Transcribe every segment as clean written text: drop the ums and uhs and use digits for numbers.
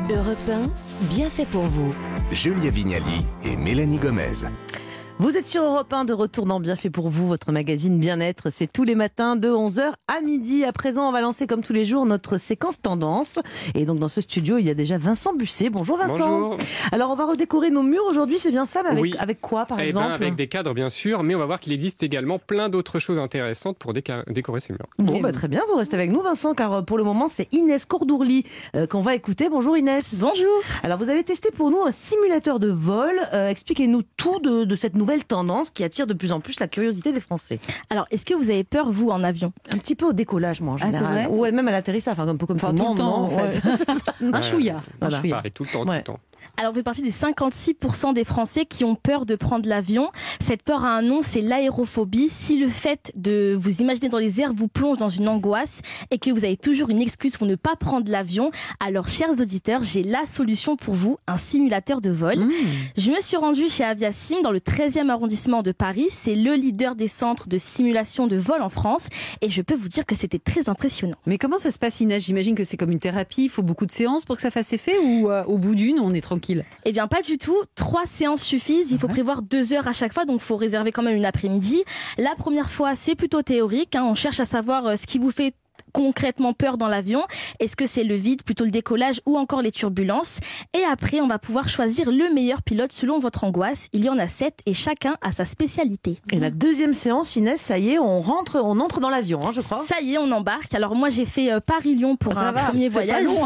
Europe 1, bien fait pour vous. Julia Vignali et Mélanie Gomez. Vous êtes sur Europe 1, de retour dans Bien fait pour vous, votre magazine bien-être. C'est tous les matins de 11h à midi. À présent, on va lancer comme tous les jours notre séquence tendance. Et donc dans ce studio, il y a déjà Vincent Busset. Bonjour Vincent. Bonjour. Alors on va redécorer nos murs aujourd'hui, c'est bien ça, mais avec quoi par exemple? Avec des cadres bien sûr, mais on va voir qu'il existe également plein d'autres choses intéressantes pour décorer ces murs. Bon, très bien, vous restez avec nous Vincent, car pour le moment c'est Inès Courdourli qu'on va écouter. Bonjour Inès. Bonjour. Alors vous avez testé pour nous un simulateur de vol. Expliquez-nous tout de cette nouvelle tendance qui attire de plus en plus la curiosité des Français. Alors, est-ce que vous avez peur, vous, en avion? Un petit peu au décollage, moi, en général. C'est vrai? Ouais, même à l'atterrissage, un peu comme tout le monde, temps, en fait. Un chouïa. Pareil, tout le temps. Alors, vous faites partie des 56% des Français qui ont peur de prendre l'avion. Cette peur a un nom, c'est l'aérophobie. Si le fait de vous imaginer dans les airs vous plonge dans une angoisse et que vous avez toujours une excuse pour ne pas prendre l'avion, alors, chers auditeurs, j'ai la solution pour vous, un simulateur de vol. Je me suis rendue chez Aviasim dans le 13e arrondissement de Paris. C'est le leader des centres de simulation de vol en France et je peux vous dire que c'était très impressionnant. Mais comment ça se passe, Inès? J'imagine que c'est comme une thérapie, il faut beaucoup de séances pour que ça fasse effet ou au bout d'une, on est tranquille? Eh bien, pas du tout. 3 séances suffisent. Il faut prévoir 2 heures à chaque fois, donc il faut réserver quand même une après-midi. La première fois, c'est plutôt théorique. On cherche à savoir ce qui vous fait concrètement peur dans l'avion. Est-ce que c'est le vide, plutôt le décollage ou encore les turbulences? Et après, on va pouvoir choisir le meilleur pilote selon votre angoisse. Il y en a 7 et chacun a sa spécialité. Et la deuxième séance, Inès, ça y est, on entre dans l'avion, je crois. Ça y est, on embarque. Alors moi, j'ai fait Paris-Lyon pour un premier voyage. Pas long,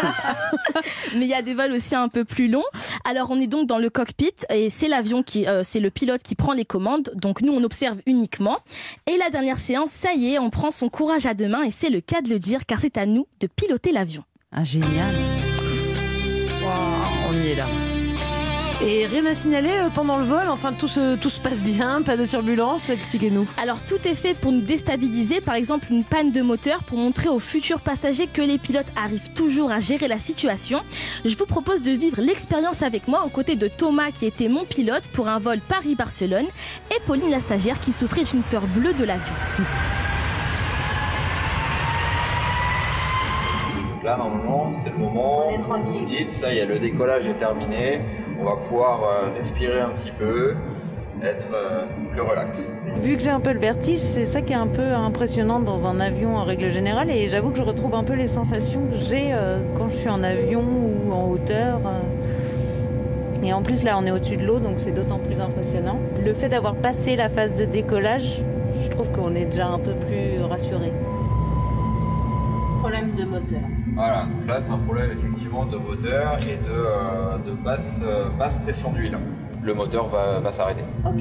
Mais il y a des vols aussi un peu plus longs. Alors on est donc dans le cockpit et c'est l'avion c'est le pilote qui prend les commandes. Donc nous, on observe uniquement. Et la dernière séance, ça y est, on prend son courage à deux mains et c'est le cas de le dire, car c'est à nous de piloter l'avion. Ah, génial. Wow, on y est là. Et rien à signaler pendant le vol, enfin tout se passe bien, pas de turbulence, expliquez-nous. Alors tout est fait pour nous déstabiliser, par exemple une panne de moteur, pour montrer aux futurs passagers que les pilotes arrivent toujours à gérer la situation. Je vous propose de vivre l'expérience avec moi aux côtés de Thomas qui était mon pilote pour un vol Paris-Barcelone et Pauline la stagiaire qui souffrait d'une peur bleue de l'avion. Là, normalement, c'est le moment où vous dites, ça y est, le décollage est terminé, on va pouvoir respirer un petit peu, être plus relax. Vu que j'ai un peu le vertige, c'est ça qui est un peu impressionnant dans un avion en règle générale, et j'avoue que je retrouve un peu les sensations que j'ai quand je suis en avion ou en hauteur. Et en plus, là, on est au-dessus de l'eau, donc c'est d'autant plus impressionnant. Le fait d'avoir passé la phase de décollage, je trouve qu'on est déjà un peu plus rassuré. Problème de moteur. Voilà, donc là c'est un problème effectivement de moteur et de basse pression d'huile. Le moteur va s'arrêter. Ok.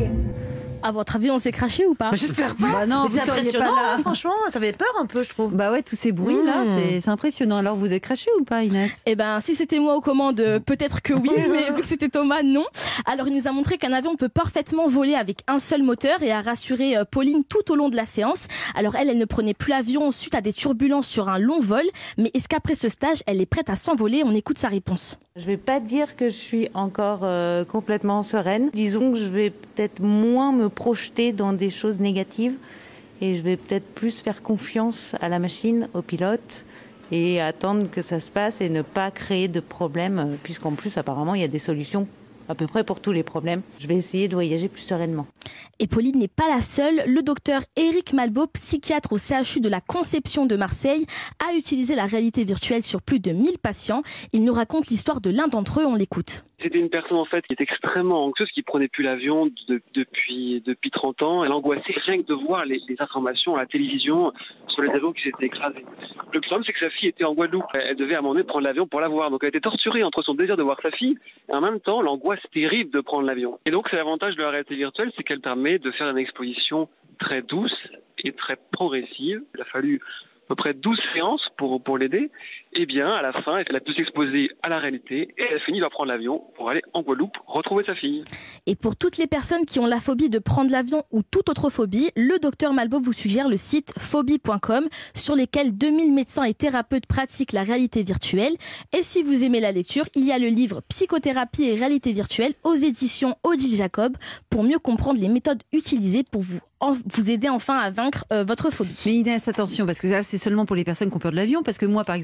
À votre avis, on s'est craché ou pas? J'espère pas. Bah non, mais vous c'est seriez impressionnant, pas là. franchement, ça fait peur un peu, je trouve. Bah ouais, tous ces bruits là, c'est impressionnant. Alors vous êtes craché ou pas, Inès? Eh ben, si c'était moi aux commandes, peut-être que oui, mais vu que c'était Thomas, non. Alors, il nous a montré qu'un avion peut parfaitement voler avec un seul moteur et a rassuré Pauline tout au long de la séance. Alors, elle ne prenait plus l'avion suite à des turbulences sur un long vol. Mais est-ce qu'après ce stage, elle est prête à s'envoler? On écoute sa réponse. Je vais pas dire que je suis encore complètement sereine. Disons que je vais peut-être moins me projeter dans des choses négatives et je vais peut-être plus faire confiance à la machine, au pilote et attendre que ça se passe et ne pas créer de problèmes puisqu'en plus apparemment il y a des solutions à peu près pour tous les problèmes. Je vais essayer de voyager plus sereinement. Et Pauline n'est pas la seule. Le docteur Éric Malbaud, psychiatre au CHU de la Conception de Marseille, a utilisé la réalité virtuelle sur plus de 1000 patients. Il nous raconte l'histoire de l'un d'entre eux, on l'écoute. C'était une personne en fait qui était extrêmement anxieuse, qui prenait plus l'avion depuis 30 ans. Elle angoissait rien que de voir les informations à la télévision sur les avions qui s'étaient écrasés. Le problème c'est que sa fille était en Guadeloupe. Elle devait à un moment donné prendre l'avion pour la voir. Donc elle était torturée entre son désir de voir sa fille et en même temps l'angoisse terrible de prendre l'avion. Et donc c'est l'avantage de la réalité virtuelle, c'est qu'elle permet de faire une exposition très douce et très progressive. Il a fallu à peu près 12 séances pour l'aider. Et bien, à la fin, elle a pu s'exposer à la réalité et elle finit par prendre l'avion pour aller en Guadeloupe retrouver sa fille. Et pour toutes les personnes qui ont la phobie de prendre l'avion ou toute autre phobie, le docteur Malbaud vous suggère le site phobie.com sur lequel 2000 médecins et thérapeutes pratiquent la réalité virtuelle. Et si vous aimez la lecture, il y a le livre Psychothérapie et réalité virtuelle aux éditions Odile Jacob pour mieux comprendre les méthodes utilisées pour vous aider enfin à vaincre votre phobie. Mais Inès, attention, parce que là, c'est seulement pour les personnes qui ont peur de l'avion, parce que moi, par exemple, j'ai pas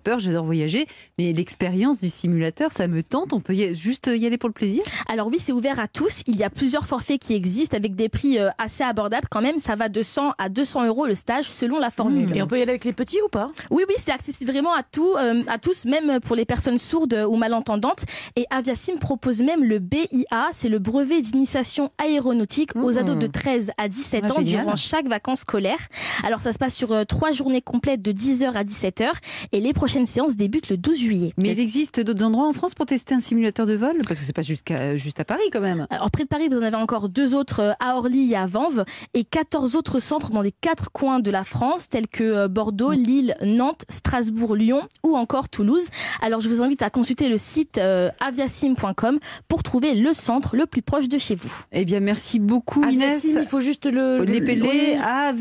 peur, j'adore voyager, mais l'expérience du simulateur, ça me tente. On peut juste y aller pour le plaisir? Alors oui, c'est ouvert à tous. Il y a plusieurs forfaits qui existent avec des prix assez abordables quand même. Ça va de 100 à 200 € le stage selon la formule. Et on peut y aller avec les petits ou pas? Oui, c'est accessible vraiment à tous, même pour les personnes sourdes ou malentendantes. Et Aviasim propose même le BIA, c'est le brevet d'initiation aéronautique aux ados de 13 à 17 ans durant chaque vacances scolaires. Alors ça se passe sur 3 journées complètes de 10h à 17h et les prochaines séances débutent le 12 juillet. Mais il existe d'autres endroits en France pour tester un simulateur de vol? Parce que c'est pas juste à Paris quand même. Alors près de Paris, vous en avez encore 2 autres à Orly et à Vanves et 14 autres centres dans les 4 coins de la France tels que Bordeaux, Lille, Nantes, Strasbourg, Lyon ou encore Toulouse. Alors je vous invite à consulter le site aviasim.com pour trouver le centre le plus proche de chez vous. Eh bien merci beaucoup Inès. Aviasim, il faut juste l'épeler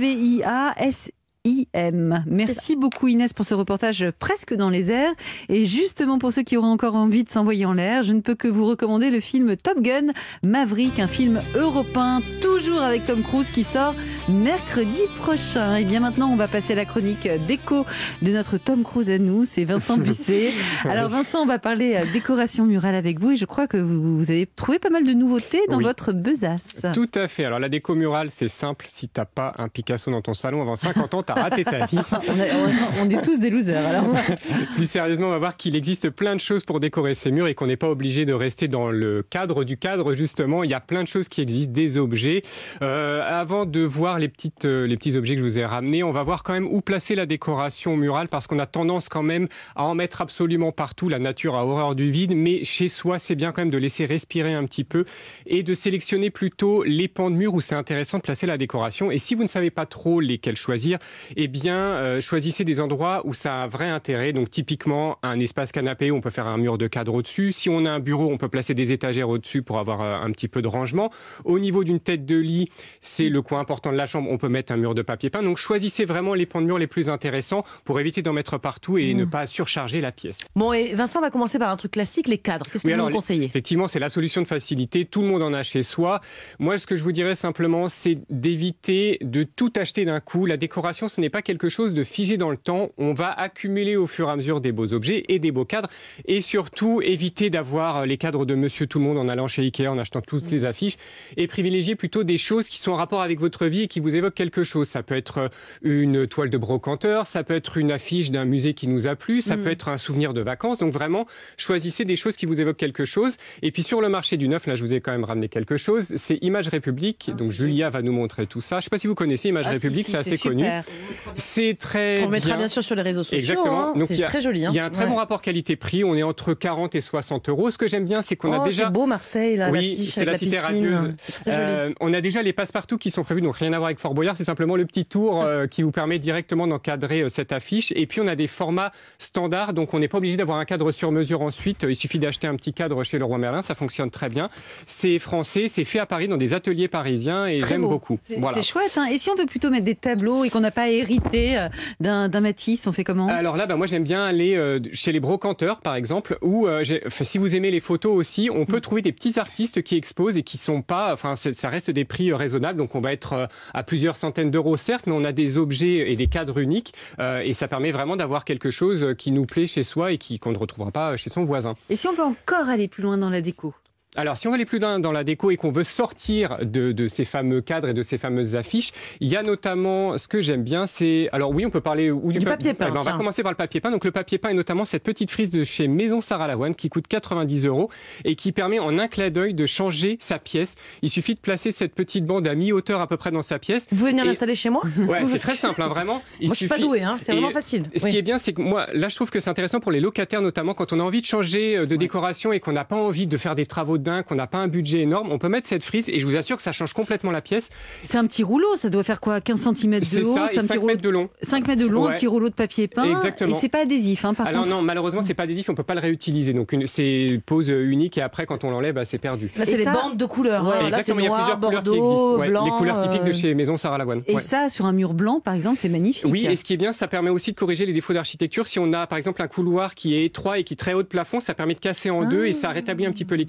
AVIASIM. Merci beaucoup Inès pour ce reportage presque dans les airs. Et justement pour ceux qui auraient encore envie de s'envoyer en l'air, je ne peux que vous recommander le film Top Gun Maverick, un film européen toujours avec Tom Cruise qui sort mercredi prochain. Et bien maintenant on va passer à la chronique déco de notre Tom Cruise à nous, c'est Vincent Busset. Alors Vincent, on va parler décoration murale avec vous et je crois que vous avez trouvé pas mal de nouveautés dans votre besace. Tout à fait. Alors la déco murale, c'est simple. Si t'as pas un Picasso dans ton salon avant 50 ans, t'as raté ta vie. On est tous des losers. Alors. Plus sérieusement, on va voir qu'il existe plein de choses pour décorer ces murs et qu'on n'est pas obligé de rester dans le cadre du cadre, justement. Il y a plein de choses qui existent, des objets. Avant de voir les petits objets que je vous ai ramenés, on va voir quand même où placer la décoration murale parce qu'on a tendance quand même à en mettre absolument partout. La nature a horreur du vide, mais chez soi, c'est bien quand même de laisser respirer un petit peu et de sélectionner plutôt les pans de mur où c'est intéressant de placer la décoration. Et si vous ne savez pas trop lesquels choisir, eh bien, choisissez des endroits où ça a un vrai intérêt. Donc, typiquement, un espace canapé où on peut faire un mur de cadre au-dessus. Si on a un bureau, on peut placer des étagères au-dessus pour avoir un petit peu de rangement. Au niveau d'une tête de lit, c'est le coin important de la chambre. On peut mettre un mur de papier peint. Donc, choisissez vraiment les pans de mur les plus intéressants pour éviter d'en mettre partout et ne pas surcharger la pièce. Bon, et Vincent, on va commencer par un truc classique, les cadres. Qu'est-ce que vous nous conseillez? Effectivement, c'est la solution de facilité. Tout le monde en a chez soi. Moi, ce que je vous dirais simplement, c'est d'éviter de tout acheter d'un coup. La décoration, ce n'est pas quelque chose de figé dans le temps. On va accumuler au fur et à mesure des beaux objets et des beaux cadres. Et surtout, éviter d'avoir les cadres de Monsieur Tout-le-Monde en allant chez Ikea, en achetant toutes les affiches. Et privilégier plutôt des choses qui sont en rapport avec votre vie et qui vous évoquent quelque chose. Ça peut être une toile de brocanteur, ça peut être une affiche d'un musée qui nous a plu, ça peut être un souvenir de vacances. Donc vraiment, choisissez des choses qui vous évoquent quelque chose. Et puis sur le marché du neuf, là, je vous ai quand même ramené quelque chose. C'est Image République. Donc Julia va nous montrer tout ça. Je ne sais pas si vous connaissez Image République, c'est assez connu. C'est très On mettra bien sûr sur les réseaux sociaux. Exactement. Hein. C'est très joli. Il y a un très bon rapport qualité-prix. On est entre 40 et 60 euros. Ce que j'aime bien, c'est qu'on a déjà... C'est beau Marseille, là, oui, c'est la cité radieuse. On a déjà les passe-partout qui sont prévus. Donc rien à voir avec Fort Boyard. C'est simplement le petit tour qui vous permet directement d'encadrer cette affiche. Et puis on a des formats standards. Donc on n'est pas obligé d'avoir un cadre sur mesure ensuite. Il suffit d'acheter un petit cadre chez Leroy Merlin. Ça fonctionne très bien. C'est français. C'est fait à Paris dans des ateliers parisiens. Et j'aime beaucoup. C'est chouette. Hein. Et si on veut plutôt mettre des tableaux et qu'on n'a pas hérité d'un Matisse, on fait comment? Alors là, moi j'aime bien aller chez les brocanteurs par exemple, ou si vous aimez les photos aussi, on peut trouver des petits artistes qui exposent et qui sont pas, ça reste des prix raisonnables, donc on va être à plusieurs centaines d'euros certes, mais on a des objets et des cadres uniques et ça permet vraiment d'avoir quelque chose qui nous plaît chez soi et qu'on ne retrouvera pas chez son voisin. Et si on veut encore aller plus loin dans la déco? Alors, si on va aller plus loin dans la déco et qu'on veut sortir de ces fameux cadres et de ces fameuses affiches, il y a notamment, ce que j'aime bien, c'est... Alors oui, on peut parler du papier peint. On va commencer par le papier peint. Donc le papier peint est notamment cette petite frise de chez Maison Sarah Lavoine qui coûte 90 € et qui permet en un clin d'œil de changer sa pièce. Il suffit de placer cette petite bande à mi-hauteur à peu près dans sa pièce. Vous pouvez venir l'installer chez moi? Ouais, c'est très simple, vraiment. Moi, je suis pas douée, c'est vraiment facile. Ce qui est bien, c'est que moi, là, je trouve que c'est intéressant pour les locataires, notamment quand on a envie de changer de décoration et qu'on n'a pas envie de faire des travaux de dingue, qu'on n'a pas un budget énorme, on peut mettre cette frise et je vous assure que ça change complètement la pièce. C'est un petit rouleau, ça doit faire quoi, 15 cm de haut? C'est ça, et 5 mètres de long. 5 mètres de long, un petit rouleau de papier peint. Exactement. Et c'est pas adhésif, par contre. Non, malheureusement, c'est pas adhésif, on peut pas le réutiliser. Donc c'est pose unique et après, quand on l'enlève, c'est perdu. Là, c'est les bandes de couleurs. Exactement, il y a plusieurs couleurs qui existent. Blanc, les couleurs typiques de chez Maison Sarah Lavoine. Et ça, sur un mur blanc, par exemple, c'est magnifique. Oui, et ce qui est bien, ça permet aussi de corriger les défauts d'architecture. Si on a, par exemple, un couloir qui est étroit et qui est très haut de plafond, ça permet de casser en deux et ça rétablit un petit peu l'équilibre. Et puis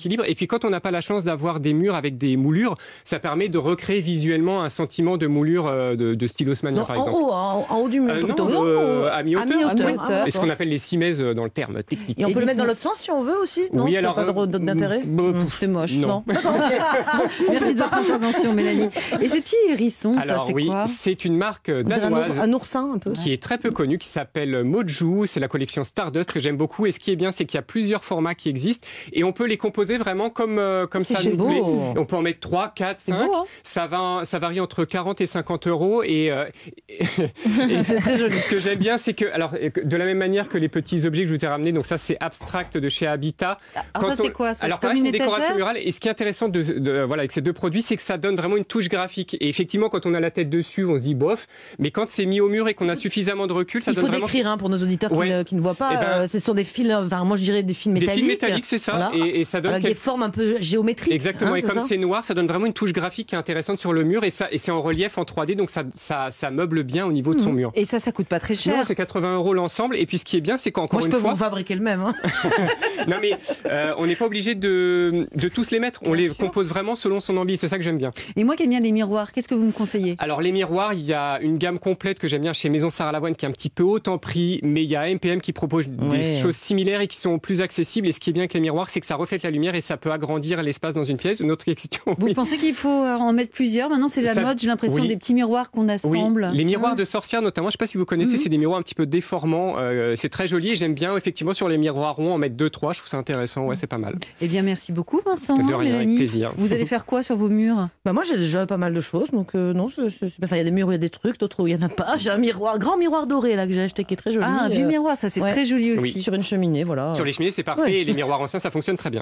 puis quand on n'a pas la chance d'avoir des murs avec des moulures, ça permet de recréer visuellement un sentiment de moulure de style haussmannien, par exemple. En haut du mur. plutôt. À mi-hauteur. À Et ce qu'on appelle les simèzes dans le terme technique. Et on peut le mettre dans l'autre sens si on veut aussi. Non, oui, ça alors n'a pas d'intérêt. C'est moche. Non. Merci de votre intervention, Mélanie. Et ces petits hérissons, alors, ça c'est oui, quoi? c'est une marque danoise. Un oursin un peu. Qui est très peu connue, qui s'appelle Moju. C'est la collection Stardust que j'aime beaucoup. Et ce qui est bien, c'est qu'il y a plusieurs formats qui existent et on peut les composer vraiment comme ça nous plaît. On peut en mettre 3, 4, 5. Beau, hein. Ça varie entre 40 et 50 euros. Et C'est très joli. ce que j'aime bien, c'est que, alors, de la même manière que les petits objets que je vous ai ramenés, donc ça, c'est Abstract de chez Habitat. Alors ça, c'est quoi ça? Alors, C'est comme pareil, une c'est une décoration étagère murale. Et ce qui est intéressant voilà, avec ces deux produits, c'est que ça donne vraiment une touche graphique. Et effectivement, quand on a la tête dessus, on se dit bof. Mais quand c'est mis au mur et qu'on a suffisamment de recul, ça Il donne faut vraiment... décrire pour nos auditeurs qui ne voient pas. Eh ben, ce sont des fils, enfin, moi je dirais des fils métalliques. Des fils métalliques, c'est ça. Voilà. Et ça donne avec des formes un peu géométriques. Exactement. Hein, et comme c'est noir, ça donne vraiment une touche graphique qui est intéressante sur le mur. Et c'est en relief en 3D, donc ça meuble bien au niveau de son mur. Et ça coûte pas très cher. Non, c'est 80 euros l'ensemble. Et puis ce qui est bien, c'est qu'encore moi, une fois... Moi, je peux vous fabriquer le même. Hein. Non, mais on n'est pas obligé de tous les mettre. On les compose vraiment selon son envie. C'est ça que j'aime bien. Et moi qui aime bien les miroirs, qu'est-ce que vous me conseillez? Alors, les miroirs, il y a une gamme complète que j'aime bien chez Maison Sarah Lavoine qui est un petit peu haute en prix, mais il y a MPM qui propose des choses similaires et qui sont plus accessibles. Et ce qui est bien avec les miroirs, c'est que ça reflète la lumière et ça peut agrandir l'espace dans une pièce. Une autre question. Vous pensez qu'il faut en mettre plusieurs? Maintenant, c'est la mode, j'ai l'impression, des petits miroirs qu'on assemble. Oui. Les miroirs de sorcières, notamment, je ne sais pas si vous connaissez, c'est des miroirs un petit peu déformants. C'est très joli et j'aime bien, effectivement, sur les miroirs ronds, en mettre 2-3. Je trouve ça intéressant. Ouais, c'est pas mal. Eh bien, merci beaucoup, Vincent. De rien, Mélanie. avec plaisir. Vous allez faire quoi sur vos murs? Moi, j'ai déjà pas mal de choses. Donc, non, il y a des murs où il y a des trucs, d'autres où il n'y en a pas. J'ai un grand miroir doré là, que j'ai acheté qui est très joli. Ah, un vieux miroir, ça c'est très joli aussi. Oui. Sur une cheminée, voilà. Sur les cheminées, c'est parfait. Et les miroirs anciens, ça fonctionne très bien.